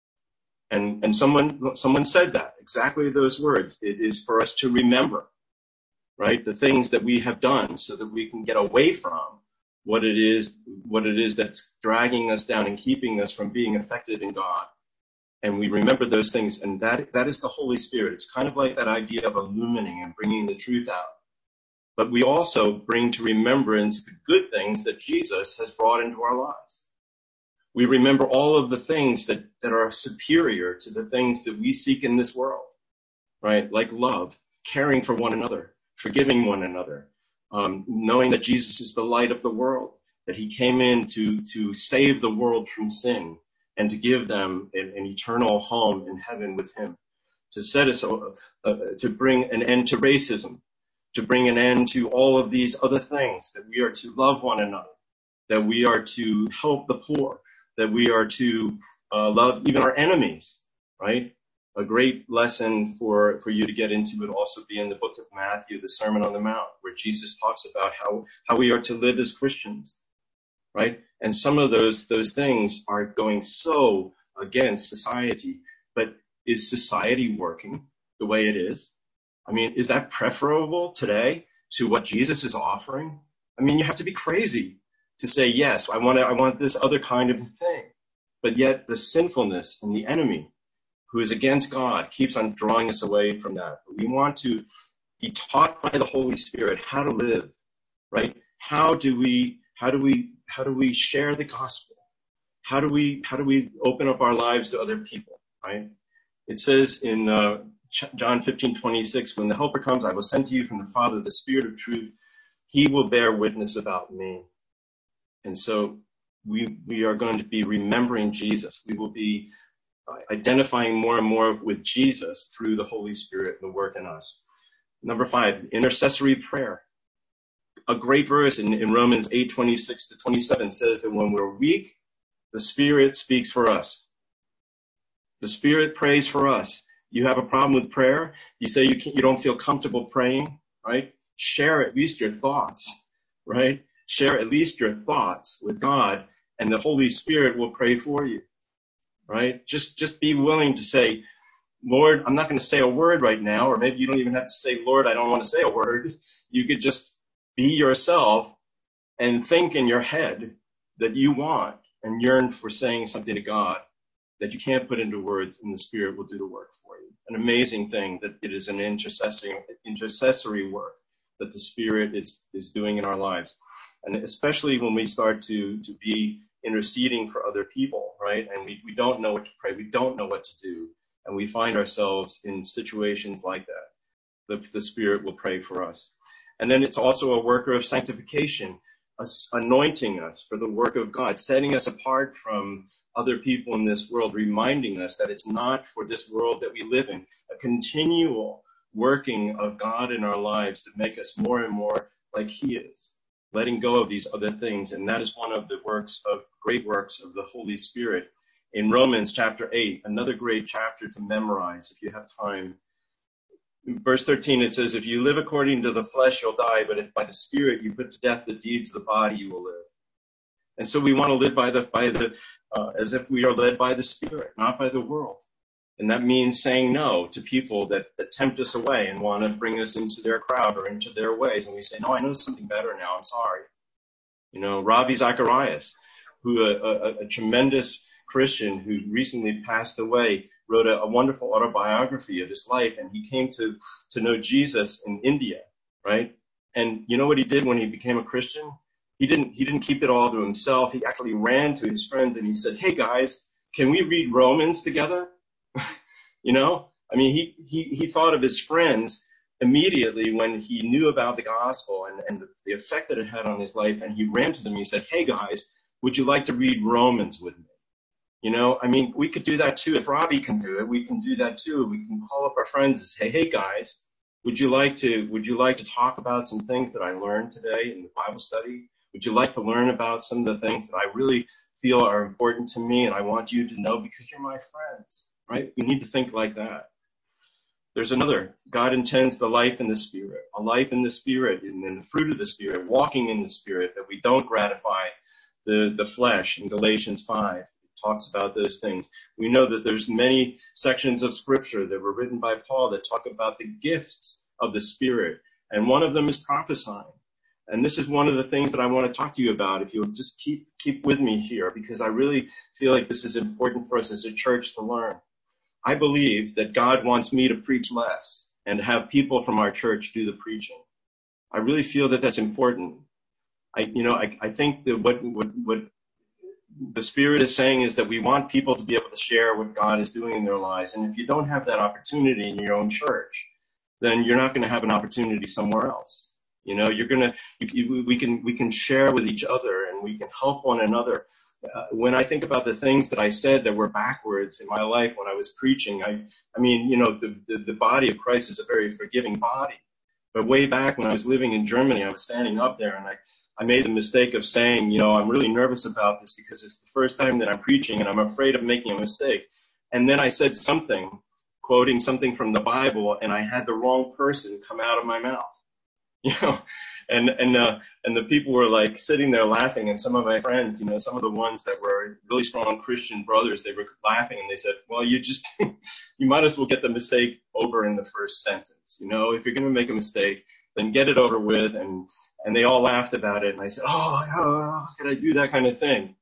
And, and someone, someone said that, exactly those words. It is for us to remember, right? The things that we have done so that we can get away from what it is, what it is that's dragging us down and keeping us from being effective in God. And we remember those things, and that, that is the Holy Spirit. It's kind of like that idea of illumining and bringing the truth out. But we also bring to remembrance the good things that Jesus has brought into our lives. We remember all of the things that, that are superior to the things that we seek in this world, right? Like love, caring for one another, forgiving one another, um, knowing that Jesus is the light of the world, that he came in to, to save the world from sin and to give them an, an eternal home in heaven with him, to set us, uh, uh, to bring an end to racism, to bring an end to all of these other things, that we are to love one another, that we are to help the poor, that we are to uh, love even our enemies, right? A great lesson for, for you to get into would also be in the book of Matthew, the Sermon on the Mount, where Jesus talks about how, how we are to live as Christians, right? And some of those, those things are going so against society, but is society working the way it is? I mean, is that preferable today to what Jesus is offering? I mean, you have to be crazy to say, yes, I want to, I want this other kind of thing. But yet the sinfulness and the enemy who is against God keeps on drawing us away from that. But we want to be taught by the Holy Spirit how to live, right? How do we, how do we, how do we share the gospel? How do we, how do we open up our lives to other people, right? It says in, uh, John fifteen twenty-six, when the Helper comes, I will send to you from the Father, the Spirit of truth. He will bear witness about me. And so we, we are going to be remembering Jesus. We will be identifying more and more with Jesus through the Holy Spirit and the work in us. Number five, intercessory prayer. A great verse in, in Romans eight twenty-six to twenty-seven says that when we're weak, the Spirit speaks for us. The Spirit prays for us. You have a problem with prayer? You say you can't, you don't feel comfortable praying, right? Share at least your thoughts, right? Share at least your thoughts with God, and the Holy Spirit will pray for you, right? Just, just be willing to say, Lord, I'm not going to say a word right now, or maybe you don't even have to say, Lord, I don't want to say a word. You could just be yourself and think in your head that you want and yearn for saying something to God that you can't put into words, and the Spirit will do the work for you. An amazing thing that it is an intercessory, intercessory work that the Spirit is, is doing in our lives. And especially when we start to, to be interceding for other people, right? And we, we don't know what to pray. We don't know what to do. And we find ourselves in situations like that. the, the Spirit will pray for us. And then it's also a worker of sanctification, us, anointing us for the work of God, setting us apart from other people in this world, reminding us that it's not for this world that we live in, a continual working of God in our lives to make us more and more like he is, letting go of these other things. And that is one of the works of great works of the Holy Spirit. In Romans chapter eight, another great chapter to memorize if you have time. In verse thirteen, it says, if you live according to the flesh, you'll die, but if by the Spirit you put to death the deeds of the body, you will live. And so we want to live by the, by the, uh, as if we are led by the Spirit, not by the world. And that means saying no to people that, that tempt us away and want to bring us into their crowd or into their ways. And we say, no, I know something better now. I'm sorry. You know, Ravi Zacharias, who a, a, a tremendous Christian who recently passed away, wrote a, a wonderful autobiography of his life, and he came to, to know Jesus in India, right? And you know what he did when he became a Christian? He didn't, he didn't keep it all to himself. He actually ran to his friends and he said, hey guys, can we read Romans together? You know, I mean, he, he, he thought of his friends immediately when he knew about the gospel and, and the, the effect that it had on his life. And he ran to them and he said, hey guys, would you like to read Romans with me? You know, I mean, we could do that too. If Robbie can do it, we can do that too. We can call up our friends and say, hey guys, would you like to, would you like to talk about some things that I learned today in the Bible study? Would you like to learn about some of the things that I really feel are important to me and I want you to know because you're my friends, right? We need to think like that. There's another. God intends the life in the Spirit, a life in the Spirit and in the fruit of the Spirit, walking in the Spirit, that we don't gratify the, the flesh. In Galatians five, it talks about those things. We know that there's many sections of Scripture that were written by Paul that talk about the gifts of the Spirit, and one of them is prophesying. And this is one of the things that I want to talk to you about, if you'll just keep keep with me here, because I really feel like this is important for us as a church to learn. I believe that God wants me to preach less and to have people from our church do the preaching. I really feel that that's important. I, you know, I, I think that what, what, what the Spirit is saying is that we want people to be able to share what God is doing in their lives. And if you don't have that opportunity in your own church, then you're not going to have an opportunity somewhere else. You know, you're going to, you, we can, we can share with each other and we can help one another. Uh, when I think about the things that I said that were backwards in my life when I was preaching, I, I mean, you know, the, the, the body of Christ is a very forgiving body. But way back when I was living in Germany, I was standing up there and I, I made the mistake of saying, you know, I'm really nervous about this because it's the first time that I'm preaching and I'm afraid of making a mistake. And then I said something, quoting something from the Bible, and I had the wrong person come out of my mouth. You know, and, and, uh, and the people were like sitting there laughing, and some of my friends, you know, some of the ones that were really strong Christian brothers, they were laughing and they said, well, you just, you might as well get the mistake over in the first sentence. You know, if you're going to make a mistake, then get it over with. And, and they all laughed about it. And I said, oh, how could I do that kind of thing?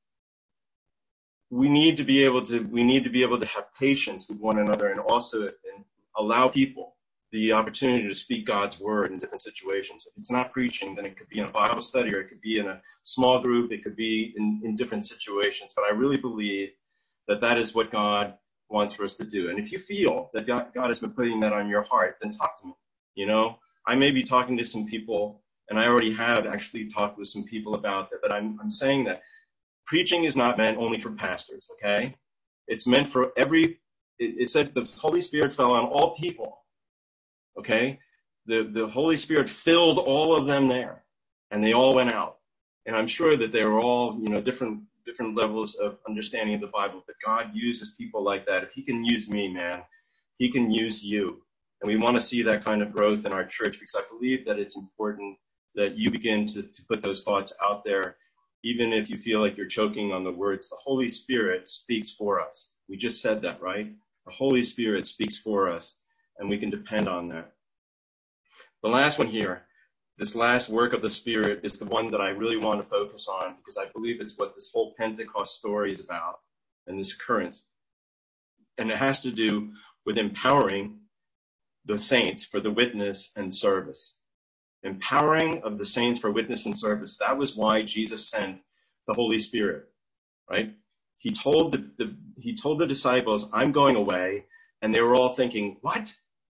We need to be able to, we need to be able to have patience with one another and also and allow people the opportunity to speak God's word in different situations. If it's not preaching, then it could be in a Bible study or it could be in a small group. It could be in, in different situations. But I really believe that that is what God wants for us to do. And if you feel that God, God has been putting that on your heart, then talk to me. You know, I may be talking to some people, and I already have actually talked with some people about that, but I'm, I'm saying that preaching is not meant only for pastors, okay? It's meant for every, it, it said the Holy Spirit fell on all people. Okay, the, the Holy Spirit filled all of them there, and they all went out. And I'm sure that they were all, you know, different, different levels of understanding of the Bible, but God uses people like that. If he can use me, man, he can use you. And we want to see that kind of growth in our church, because I believe that it's important that you begin to, to put those thoughts out there, even if you feel like you're choking on the words. The Holy Spirit speaks for us. We just said that, right? The Holy Spirit speaks for us, and we can depend on that. The last one here, this last work of the Spirit, is the one that I really want to focus on, because I believe it's what this whole Pentecost story is about and this occurrence. And it has to do with empowering the saints for the witness and service. Empowering of the saints for witness and service. That was why Jesus sent the Holy Spirit, right? He told the, the he told the disciples, I'm going away, and they were all thinking, what?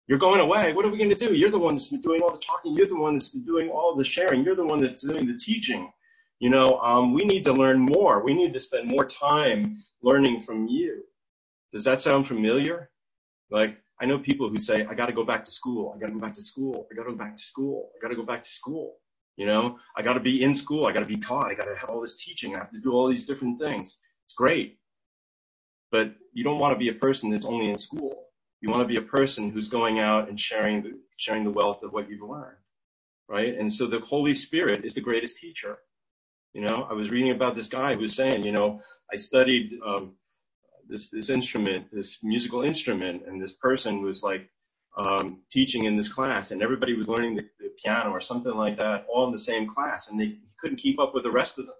You're going away. What are we going to do? You're the one that's been doing all the talking. You're the one that's been doing all the sharing. You're the one that's doing the teaching. You know, um, we need to learn more. We need to spend more time learning from you. Does that sound familiar? Like, I know people who say, I got to go back to school. I got to go back to school. I got to go back to school. I got to go back to school. You know, I got to be in school. I got to be taught. I got to have all this teaching. I have to do all these different things. It's great. But you don't want to be a person that's only in school. You want to be a person who's going out and sharing the, sharing the wealth of what you've learned, right? And so the Holy Spirit is the greatest teacher. You know, I was reading about this guy who was saying, you know, I studied um, this this instrument, this musical instrument, and this person was like um, teaching in this class, and everybody was learning the, the piano or something like that, all in the same class, and they couldn't keep up with the rest of them.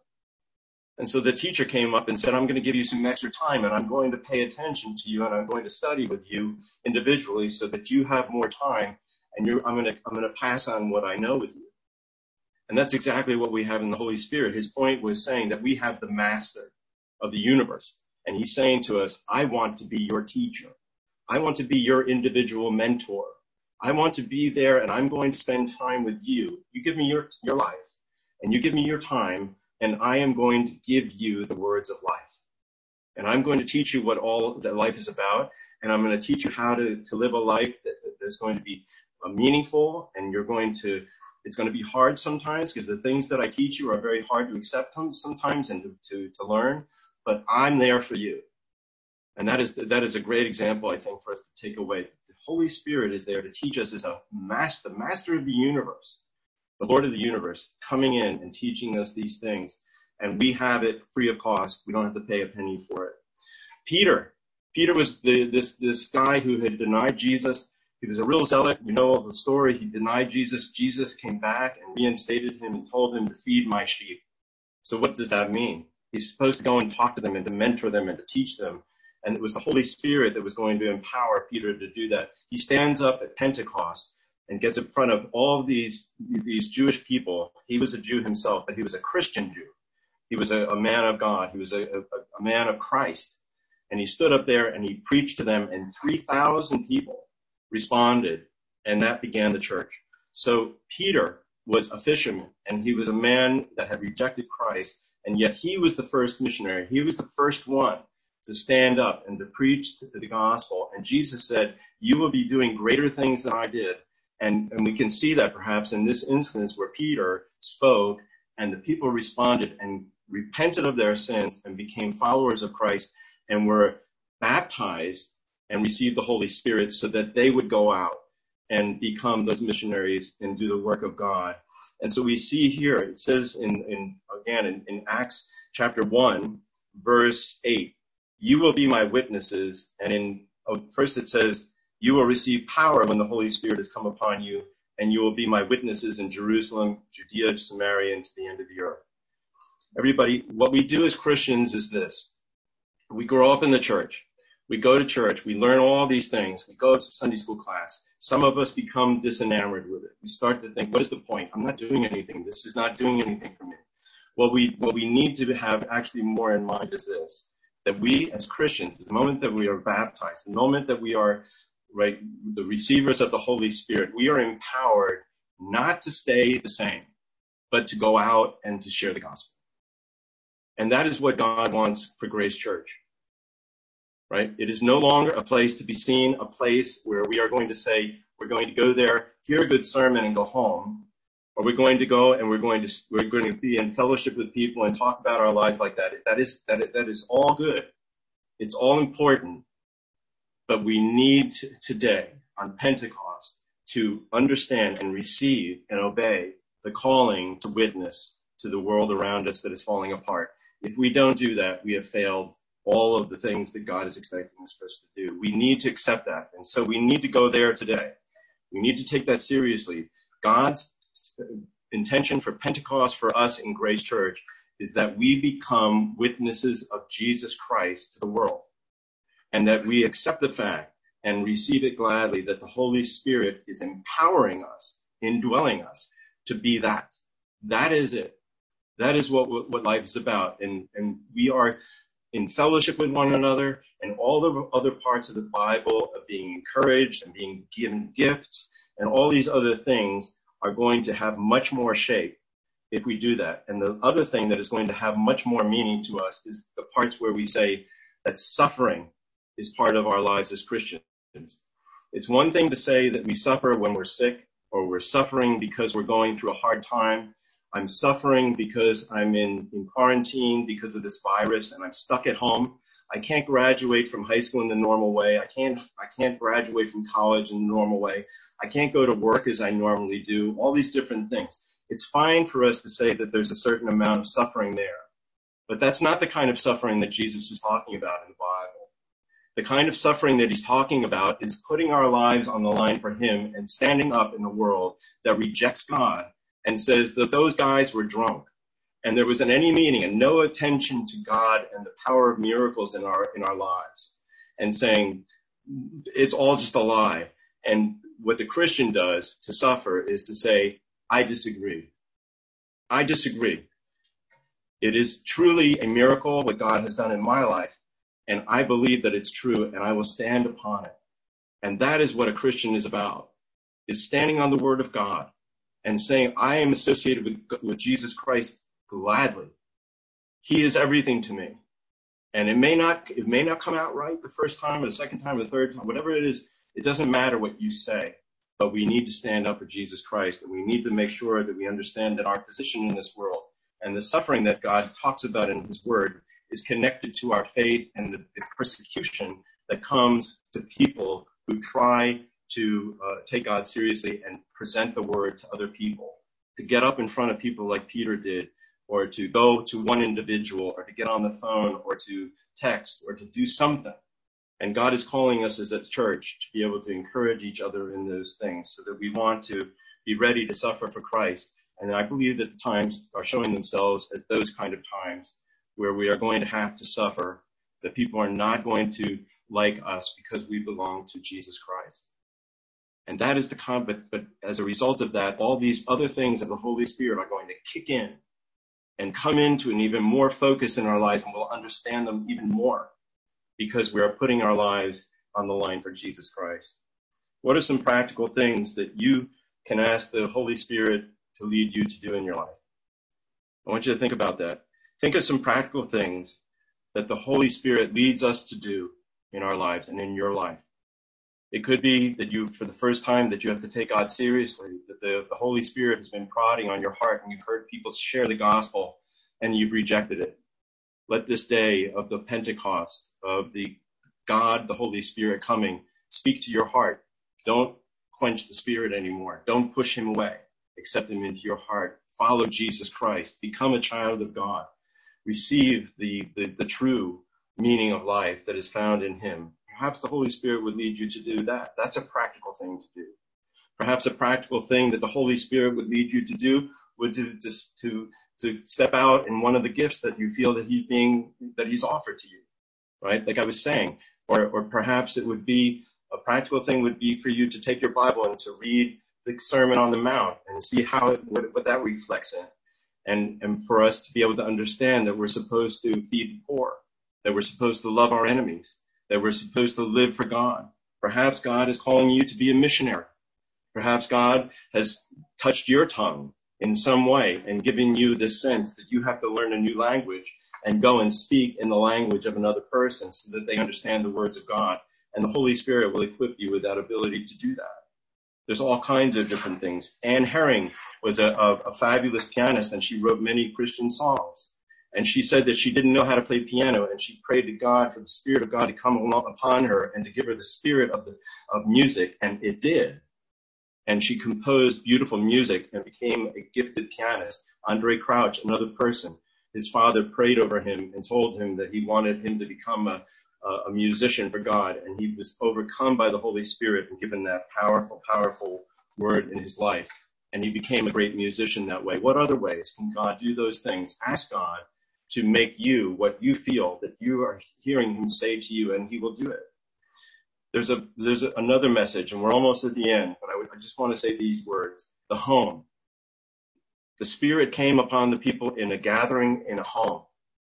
And so the teacher came up and said, I'm going to give you some extra time, and I'm going to pay attention to you, and I'm going to study with you individually so that you have more time, and you're, I'm going to I'm going to pass on what I know with you. And that's exactly what we have in the Holy Spirit. His point was saying that we have the master of the universe. And he's saying to us, I want to be your teacher. I want to be your individual mentor. I want to be there, and I'm going to spend time with you. You give me your, your life, and you give me your time, and I am going to give you the words of life. And I'm going to teach you what all that life is about, and I'm going to teach you how to, to live a life that, that is going to be uh, meaningful, and you're going to It's going to be hard sometimes because the things that I teach you are very hard to accept sometimes and to, to, to learn, but I'm there for you. And that is, that is a great example, I think, for us to take away. The Holy Spirit is there to teach us as a master, the master of the universe, the Lord of the universe, coming in and teaching us these things. And we have it free of cost. We don't have to pay a penny for it. Peter, Peter was the, this, this guy who had denied Jesus. He was a real zealot. You know the story. He denied Jesus. Jesus came back and reinstated him and told him to feed my sheep. So what does that mean? He's supposed to go and talk to them and to mentor them and to teach them. And it was the Holy Spirit that was going to empower Peter to do that. He stands up at Pentecost and gets in front of all these, these Jewish people. He was a Jew himself, but he was a Christian Jew. He was a, a man of God. He was a, a, a man of Christ. And he stood up there and he preached to them, and three thousand people responded, and that began the church. So Peter was a fisherman, and he was a man that had rejected Christ, and yet he was the first missionary. He was the first one to stand up and to preach the gospel. And Jesus said, you will be doing greater things than I did. And, and we can see that perhaps in this instance where Peter spoke and the people responded and repented of their sins and became followers of Christ and were baptized and received the Holy Spirit so that they would go out and become those missionaries and do the work of God. And so we see here, it says in, in again, in, in Acts chapter one, verse eight, you will be my witnesses. And in, oh, first it says, you will receive power when the Holy Spirit has come upon you, and you will be my witnesses in Jerusalem, Judea, Samaria, and to the end of the earth. Everybody, what we do as Christians is this. We grow up in the church. We go to church. We learn all these things. We go to Sunday school class. Some of us become disenamored with it. We start to think, what is the point? I'm not doing anything. This is not doing anything for me. What we, what we need to have actually more in mind is this, that we as Christians, the moment that we are baptized, the moment that we are, right, the receivers of the Holy Spirit, we are empowered not to stay the same, but to go out and to share the gospel. And that is what God wants for Grace Church. Right? It is no longer a place to be seen, a place where we are going to say, we're going to go there, hear a good sermon and go home. Or we're going to go and we're going to, we're going to be in fellowship with people and talk about our lives like that. That is, that, that is all good. It's all important. But we need to, today on Pentecost to understand and receive and obey the calling to witness to the world around us that is falling apart. If we don't do that, we have failed all of the things that God is expecting us to do. We need to accept that. And so we need to go there today. We need to take that seriously. God's intention for Pentecost for us in Grace Church is that we become witnesses of Jesus Christ to the world, and that we accept the fact and receive it gladly that the Holy Spirit is empowering us, indwelling us to be that. That is it. That is what, what life is about. And, and we are in fellowship with one another, and all the other parts of the Bible of being encouraged and being given gifts and all these other things are going to have much more shape if we do that. And the other thing that is going to have much more meaning to us is the parts where we say that suffering is part of our lives as Christians. It's one thing to say that we suffer when we're sick, or we're suffering because we're going through a hard time. I'm suffering because I'm in, in quarantine because of this virus and I'm stuck at home. I can't graduate from high school in the normal way. I can't, I can't graduate from college in the normal way. I can't go to work as I normally do. All these different things. It's fine for us to say that there's a certain amount of suffering there. But that's not the kind of suffering that Jesus is talking about in the Bible. The kind of suffering that he's talking about is putting our lives on the line for him and standing up in a world that rejects God and says that those guys were drunk and there wasn't any meaning and no attention to God and the power of miracles in our, in our lives, and saying it's all just a lie. And what the Christian does to suffer is to say, I disagree. I disagree. It is truly a miracle what God has done in my life, and I believe that it's true, and I will stand upon it. And that is what a Christian is about, is standing on the word of God and saying, I am associated with, with Jesus Christ gladly. He is everything to me. And it may not, it may not come out right the first time or the second time or the third time, whatever it is, it doesn't matter what you say, but we need to stand up for Jesus Christ, and we need to make sure that we understand that our position in this world and the suffering that God talks about in his word is connected to our faith and the, the persecution that comes to people who try to uh, take God seriously and present the word to other people, to get up in front of people like Peter did, or to go to one individual, or to get on the phone, or to text, or to do something. And God is calling us as a church to be able to encourage each other in those things so that we want to be ready to suffer for Christ. And I believe that the times are showing themselves as those kind of times where we are going to have to suffer, that people are not going to like us because we belong to Jesus Christ. And that is the con, but, but as a result of that, all these other things of the Holy Spirit are going to kick in and come into an even more focus in our lives, and we'll understand them even more because we are putting our lives on the line for Jesus Christ. What are some practical things that you can ask the Holy Spirit to lead you to do in your life? I want you to think about that. Think of some practical things that the Holy Spirit leads us to do in our lives and in your life. It could be that you, for the first time, that you have to take God seriously, that the, the Holy Spirit has been prodding on your heart and you've heard people share the gospel and you've rejected it. Let this day of the Pentecost, of the God, the Holy Spirit coming, speak to your heart. Don't quench the Spirit anymore. Don't push him away. Accept him into your heart. Follow Jesus Christ. Become a child of God. Receive the, the, the true meaning of life that is found in him. Perhaps the Holy Spirit would lead you to do that. That's a practical thing to do. Perhaps a practical thing that the Holy Spirit would lead you to do would to just to to step out in one of the gifts that you feel that he's being that he's offered to you, right? Like I was saying, or or perhaps it would be a practical thing would be for you to take your Bible and to read the Sermon on the Mount and see how it, what, what that reflects in, and and for us to be able to understand that we're supposed to feed the poor, that we're supposed to love our enemies, that we're supposed to live for God. Perhaps God is calling you to be a missionary. Perhaps God has touched your tongue in some way and given you this sense that you have to learn a new language and go and speak in the language of another person so that they understand the words of God. And the Holy Spirit will equip you with that ability to do that. There's all kinds of different things. Anne Herring was a, a, a fabulous pianist, and she wrote many Christian songs. And she said that she didn't know how to play piano, and she prayed to God for the Spirit of God to come upon her and to give her the spirit of the of music, and it did. And she composed beautiful music and became a gifted pianist. Andre Crouch, another person, his father prayed over him and told him that he wanted him to become a, a musician for God, and he was overcome by the Holy Spirit and given that powerful, powerful word in his life. And he became a great musician that way. What other ways can God do those things? Ask God to make you what you feel that you are hearing him say to you, and he will do it. There's a, there's a, another message, and we're almost at the end, but I, would, I just want to say these words. The home. The Spirit came upon the people in a gathering in a home.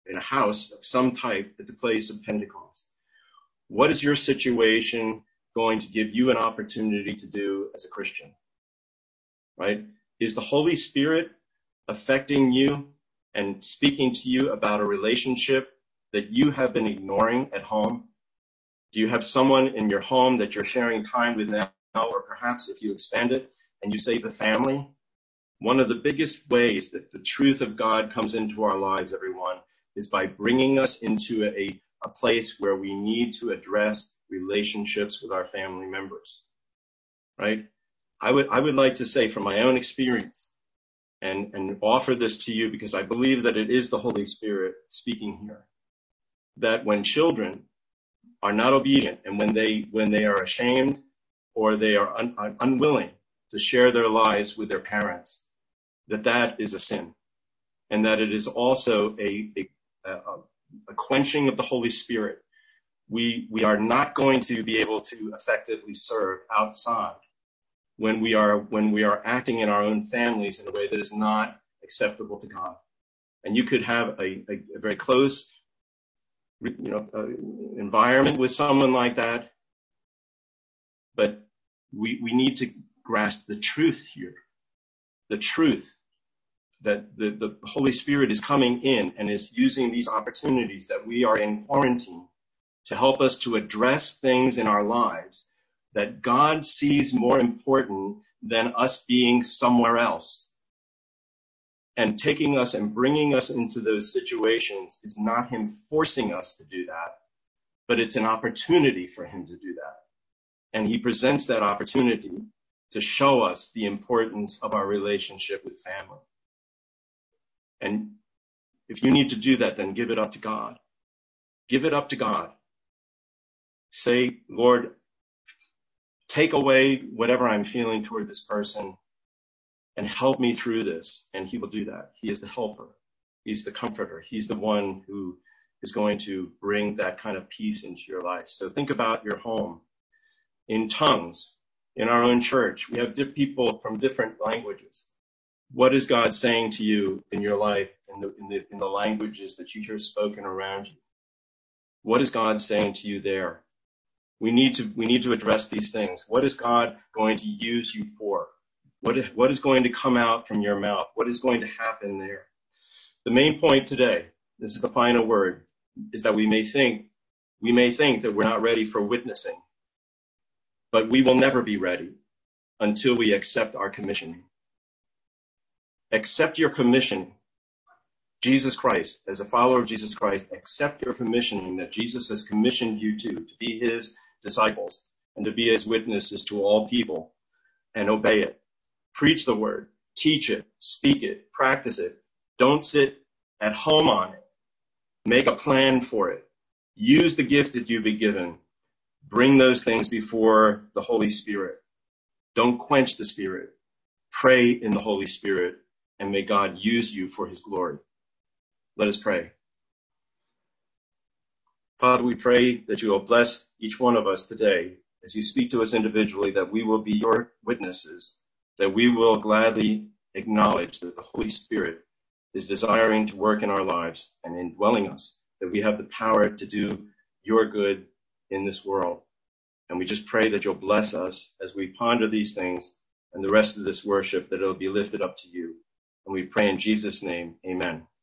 in a house of some type at the place of Pentecost. What is your situation going to give you an opportunity to do as a Christian? Right? Is the Holy Spirit affecting you and speaking to you about a relationship that you have been ignoring at home? Do you have someone in your home that you're sharing time with now, or perhaps if you expand it and you say the family? One of the biggest ways that the truth of God comes into our lives, everyone, is by bringing us into a, a place where we need to address relationships with our family members, right? I would, I would like to say from my own experience and, and offer this to you because I believe that it is the Holy Spirit speaking here, that when children are not obedient and when they, when they are ashamed or they are un, unwilling to share their lives with their parents, that that is a sin, and that it is also a, a, a, a quenching of the Holy Spirit. We, we are not going to be able to effectively serve outside when we are, when we are acting in our own families in a way that is not acceptable to God. And you could have a, a, a very close, you know, uh, environment with someone like that, but we, we need to grasp the truth here. The truth that the, the Holy Spirit is coming in and is using these opportunities that we are in quarantine to help us to address things in our lives that God sees more important than us being somewhere else. And taking us and bringing us into those situations is not him forcing us to do that, but it's an opportunity for him to do that. And he presents that opportunity to show us the importance of our relationship with family. And if you need to do that, then give it up to God. Give it up to God. Say, Lord, take away whatever I'm feeling toward this person and help me through this. And he will do that. He is the helper. He's the comforter. He's the one who is going to bring that kind of peace into your life. So think about your home. In tongues, in our own church, we have people from different languages. What is God saying to you in your life, in the, in the, in the languages that you hear spoken around you? What is God saying to you there? We need to, we need to address these things. What is God going to use you for? What is, what is going to come out from your mouth? What is going to happen there? The main point today, this is the final word, is that we may think, we may think that we're not ready for witnessing, but we will never be ready until we accept our commissioning. Accept your commission. Jesus Christ, as a follower of Jesus Christ, accept your commissioning that Jesus has commissioned you to, to be his disciples and to be his witnesses to all people, and obey it. Preach the word, teach it, speak it, practice it. Don't sit at home on it. Make a plan for it. Use the gift that you've been given. Bring those things before the Holy Spirit. Don't quench the Spirit. Pray in the Holy Spirit, and may God use you for his glory. Let us pray. Father, we pray that you will bless each one of us today as you speak to us individually, that we will be your witnesses, that we will gladly acknowledge that the Holy Spirit is desiring to work in our lives and indwelling us, that we have the power to do your good in this world. And we just pray that you'll bless us as we ponder these things and the rest of this worship, that it'll be lifted up to you. And we pray in Jesus' name, amen.